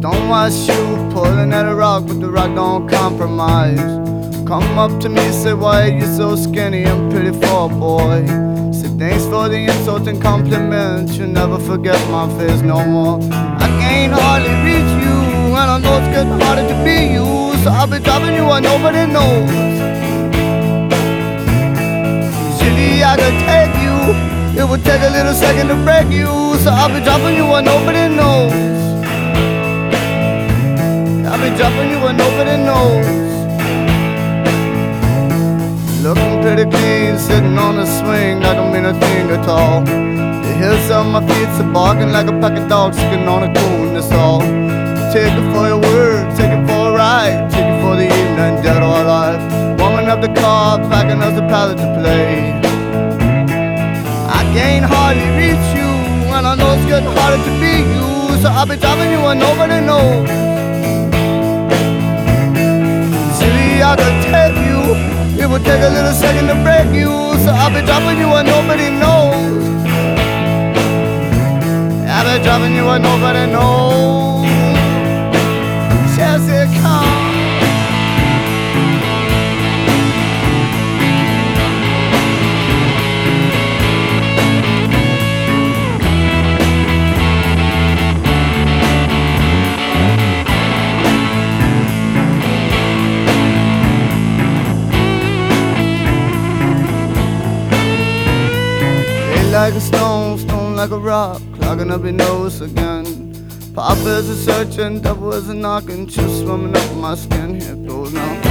Stonewall shoe, pulling at a rock, but the rock don't compromise. Come up to me, say, why you so skinny and pretty for a boy? Say, thanks for the insult and compliment, you never forget my face no more. I can't hardly reach you, and I know it's getting harder to be you, so I'll be dropping you where nobody knows. Silly, I could take you, it would take a little second to break you, so I'll be dropping you where nobody knows. I'll be dropping you where nobody knows. Looking pretty clean, sitting on a swing like I mean a thing at all. The hills on my feet are barking like a pack of dogs sitting on a coon, that's all. Take it for your word, take it for a ride, take it for the evening, dead or alive. Warming up the car, packing us a pallet to play. I can't hardly reach you, and I know it's getting harder to be you, so I'll be dropping you where nobody knows. Silly, I could take you, it would take a little second to break you, so I'll be dropping you where nobody knows. I'll be dropping you where nobody knows. Just it come. Like a stone, stone like a rock, clogging up your nose again. Pop is a searching, devil is a knocking, just swimming up my skin. Here it goes now.